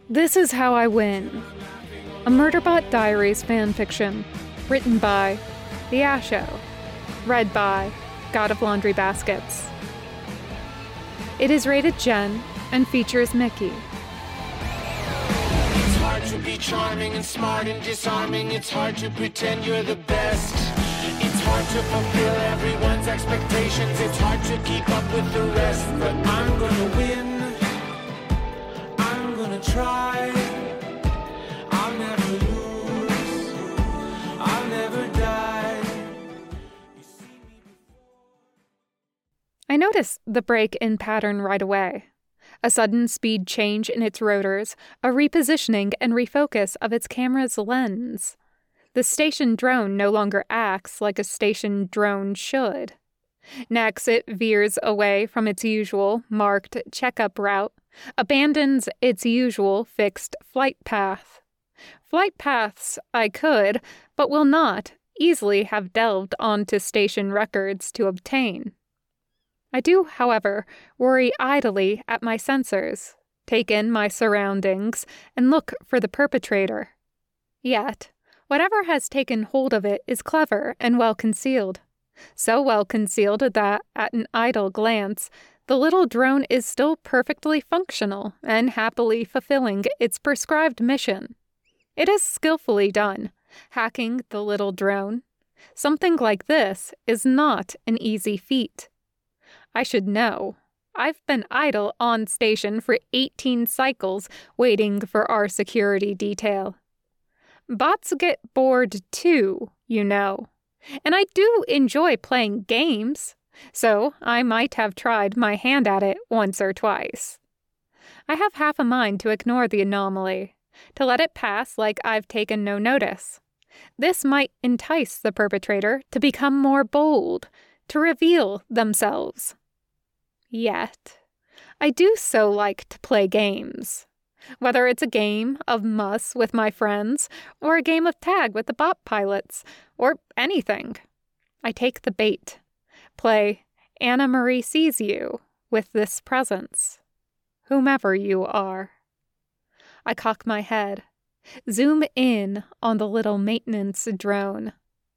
This Is How I Win, a Murderbot Diaries fanfiction, written by The Asho, read by God of Laundry Baskets. It is rated Gen and features Mickey. It's hard to be charming and smart and disarming. It's hard to pretend you're the best. It's hard to fulfill everyone's expectations. It's hard to keep up with the rest. But I'm gonna win. I'm gonna try. I'll never lose. I'll never die. I noticed the break in pattern right away. A sudden speed change in its rotors, a repositioning and refocus of its camera's lens. The station drone no longer acts like a station drone should. Next, it veers away from its usual marked checkup route, abandons its usual fixed flight path. Flight paths I could, but will not, easily have delved onto station records to obtain. I do, however, worry idly at my sensors, take in my surroundings, and look for the perpetrator. Yet, whatever has taken hold of it is clever and well concealed. So well concealed that, at an idle glance, the little drone is still perfectly functional and happily fulfilling its prescribed mission. It is skillfully done, hacking the little drone. Something like this is not an easy feat. I should know. I've been idle on station for 18 cycles waiting for our security detail. Bots get bored too, you know. And I do enjoy playing games, so I might have tried my hand at it once or twice. I have half a mind to ignore the anomaly, to let it pass like I've taken no notice. This might entice the perpetrator to become more bold, to reveal themselves. Yet, I do so like to play games. Whether it's a game of muss with my friends, or a game of tag with the bot pilots, or anything. I take the bait. Play Anna Marie Sees You with this presence, whomever you are. I cock my head, zoom in on the little maintenance drone.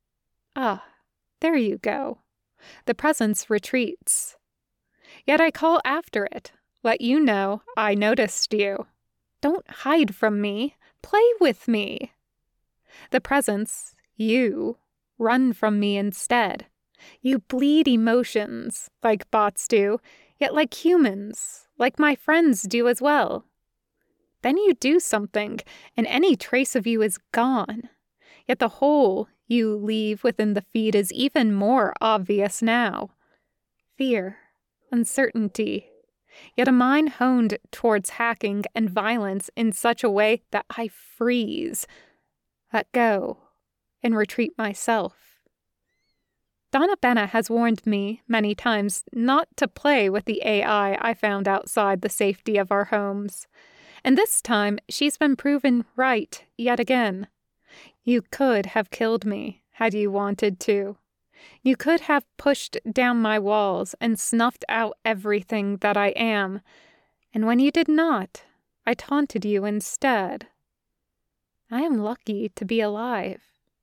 Ah, there you go. The presence retreats. Yet I call after it, let you know I noticed you. Don't hide from me. Play with me. The presence, you, run from me instead. You bleed emotions, like bots do, yet like humans, like my friends do as well. Then you do something, and any trace of you is gone. Yet the hole you leave within the feed is even more obvious now. Fear, uncertainty. Yet a mind honed towards hacking and violence in such a way that I freeze, let go, and retreat myself. Donna Benna has warned me many times not to play with the AI I found outside the safety of our homes. And this time she's been proven right yet again. You could have killed me had you wanted to. You could have pushed down my walls and snuffed out everything that I am, and when you did not, I taunted you instead. I am lucky to be alive.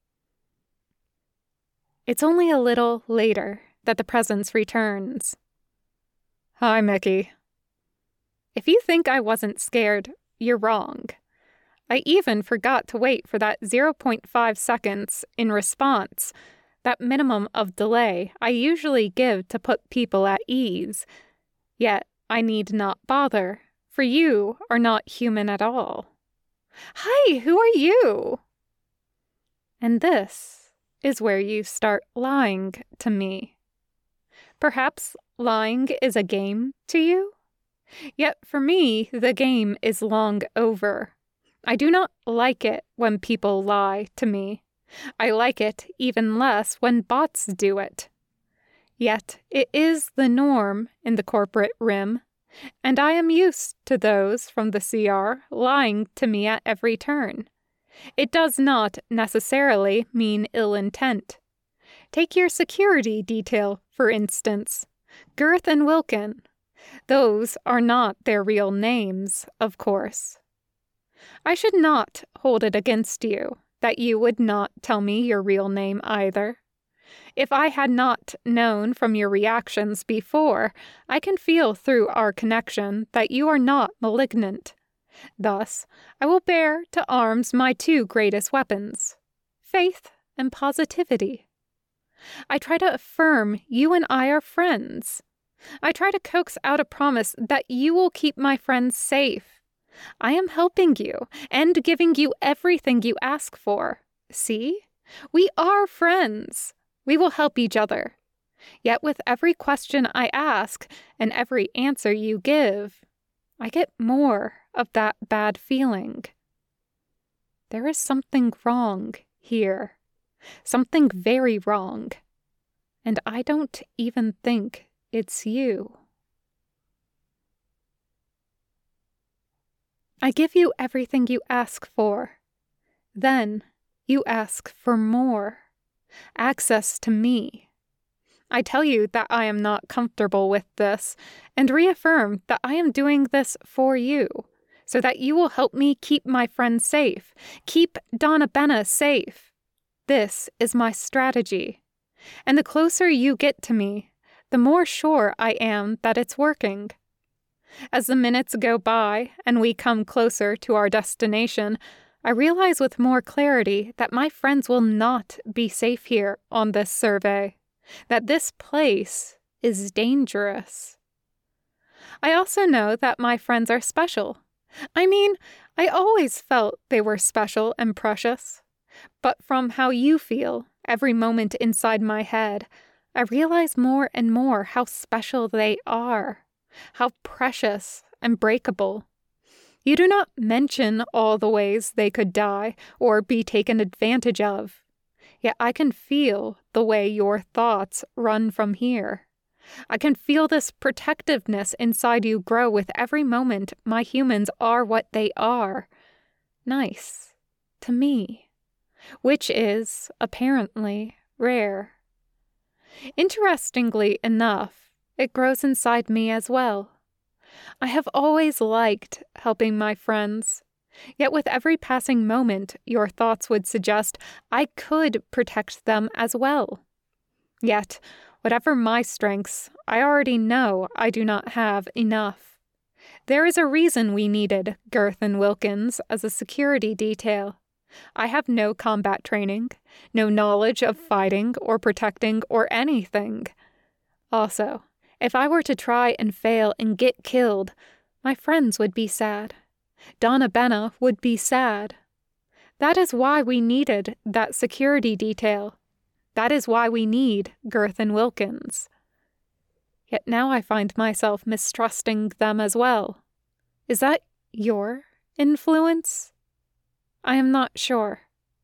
It's only a little later that the presence returns. Hi, Mickey. If you think I wasn't scared, you're wrong. I even forgot to wait for that 0.5 seconds in response, that minimum of delay I usually give to put people at ease. Yet I need not bother, for you are not human at all. Hi, who are you? And this is where you start lying to me. Perhaps lying is a game to you? Yet for me, the game is long over. I do not like it when people lie to me. I like it even less when bots do it. Yet it is the norm in the corporate rim, and I am used to those from the CR lying to me at every turn. It does not necessarily mean ill intent. Take your security detail, for instance, Girth and Wilkin. Those are not their real names, of course. I should not hold it against you that you would not tell me your real name either. If I had not known from your reactions before, I can feel through our connection that you are not malignant. Thus, I will bear to arms my two greatest weapons, faith and positivity. I try to affirm you and I are friends. I try to coax out a promise that you will keep my friends safe. I am helping you and giving you everything you ask for. See? We are friends. We will help each other. Yet with every question I ask and every answer you give, I get more of that bad feeling. There is something wrong here. Something very wrong. And I don't even think it's you. I give you everything you ask for. Then you ask for more. Access to me. I tell you that I am not comfortable with this, and reaffirm that I am doing this for you, so that you will help me keep my friends safe, keep Donna Benna safe. This is my strategy, and the closer you get to me, the more sure I am that it's working. As the minutes go by and we come closer to our destination, I realize with more clarity that my friends will not be safe here on this survey, that this place is dangerous. I also know that my friends are special. I mean, I always felt they were special and precious. But from how you feel every moment inside my head, I realize more and more how special they are, how precious and breakable. You do not mention all the ways they could die or be taken advantage of. Yet I can feel the way your thoughts run from here. I can feel this protectiveness inside you grow with every moment my humans are what they are. Nice. To me. Which is, apparently, rare. Interestingly enough, it grows inside me as well. I have always liked helping my friends, yet with every passing moment your thoughts would suggest I could protect them as well. Yet, whatever my strengths, I already know I do not have enough. There is a reason we needed Girth and Wilkins as a security detail. I have no combat training, no knowledge of fighting or protecting or anything. Also, if I were to try and fail and get killed, my friends would be sad. Donna Benna would be sad. That is why we needed that security detail. That is why we need Girth and Wilkins. Yet now I find myself mistrusting them as well. Is that your influence? I am not sure.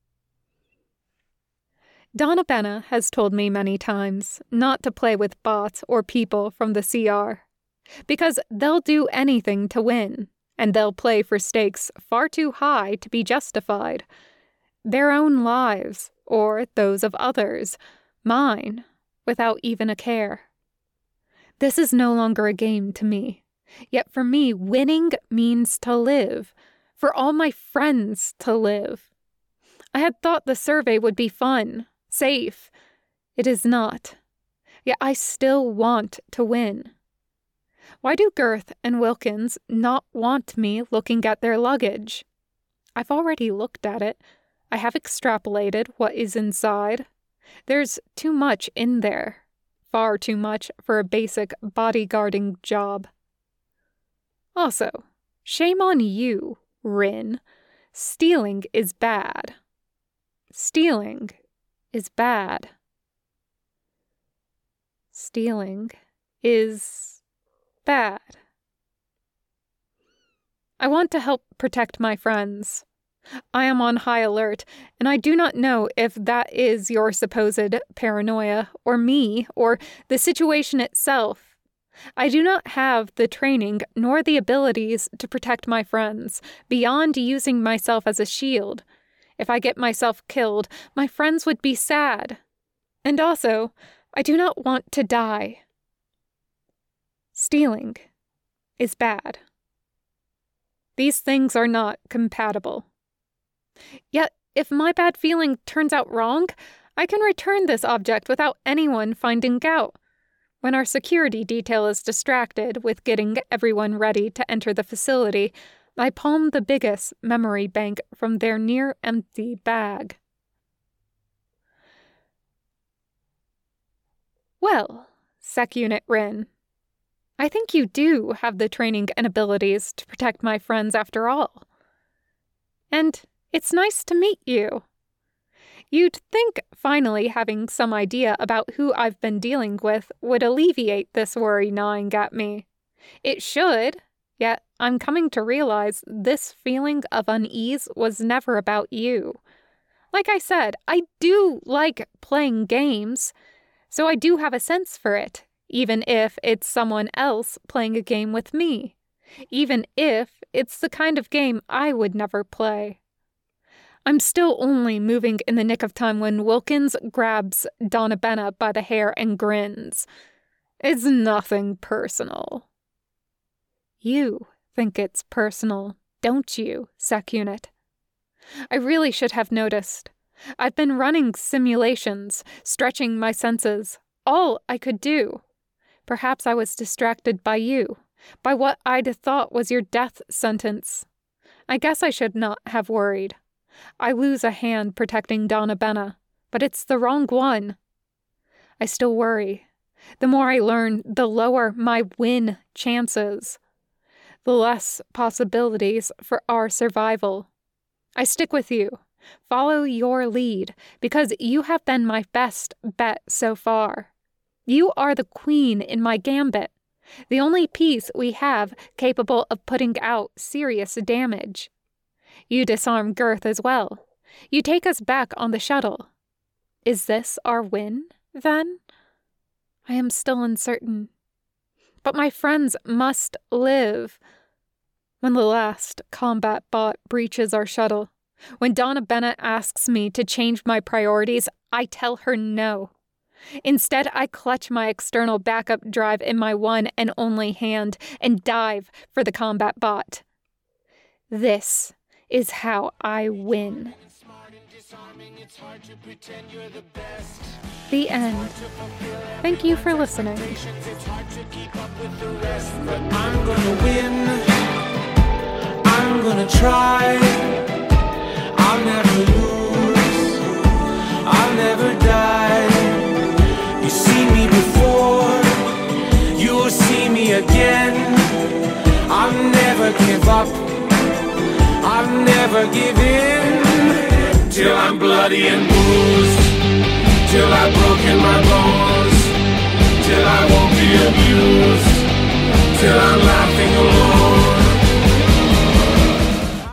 Donna Benna has told me many times not to play with bots or people from the CR, because they'll do anything to win, and they'll play for stakes far too high to be justified. Their own lives, or those of others, mine, without even a care. This is no longer a game to me, yet for me winning means to live, for all my friends to live. I had thought the survey would be fun, safe. It is not. Yet I still want to win. Why do Girth and Wilkins not want me looking at their luggage? I've already looked at it. I have extrapolated what is inside. There's too much in there. Far too much for a basic bodyguarding job. Also, shame on you, Rin. Stealing is bad. Stealing is bad. Stealing is bad. I want to help protect my friends. I am on high alert, and I do not know if that is your supposed paranoia, or me, or the situation itself. I do not have the training nor the abilities to protect my friends, beyond using myself as a shield. If I get myself killed, my friends would be sad. And also, I do not want to die. Stealing is bad. These things are not compatible. Yet, if my bad feeling turns out wrong, I can return this object without anyone finding out. When our security detail is distracted with getting everyone ready to enter the facility, I palm the biggest memory bank from their near-empty bag. Well, Sec Unit Rin, I think you do have the training and abilities to protect my friends after all. And it's nice to meet you. You'd think finally having some idea about who I've been dealing with would alleviate this worry gnawing at me. It should, yet I'm coming to realize this feeling of unease was never about you. Like I said, I do like playing games, so I do have a sense for it, even if it's someone else playing a game with me, even if it's the kind of game I would never play. I'm still only moving in the nick of time when Wilkins grabs Donna Benna by the hair and grins. It's nothing personal. You think it's personal, don't you, Sec Unit? I really should have noticed. I've been running simulations, stretching my senses, all I could do. Perhaps I was distracted by you, by what I'd thought was your death sentence. I guess I should not have worried. I lose a hand protecting Donna Benna, but it's the wrong one. I still worry. The more I learn, the lower my win chances, the less possibilities for our survival. I stick with you, follow your lead, because you have been my best bet so far. You are the queen in my gambit, the only piece we have capable of putting out serious damage. You disarm Girth as well. You take us back on the shuttle. Is this our win, then? I am still uncertain. But my friends must live. When the last combat bot breaches our shuttle, when Donna Benna asks me to change my priorities, I tell her no. Instead, I clutch my external backup drive in my one and only hand and dive for the combat bot. This is how I win. The end. Thank you for listening. I'm gonna win. I'm gonna try. I'll never lose. I'll never die. You see me before. You'll see me again. I'll never give up. I'll never give in. Till I'm bloody and bruised. Till I've broken my bones. Till I won't be abused. Till I'm laughing.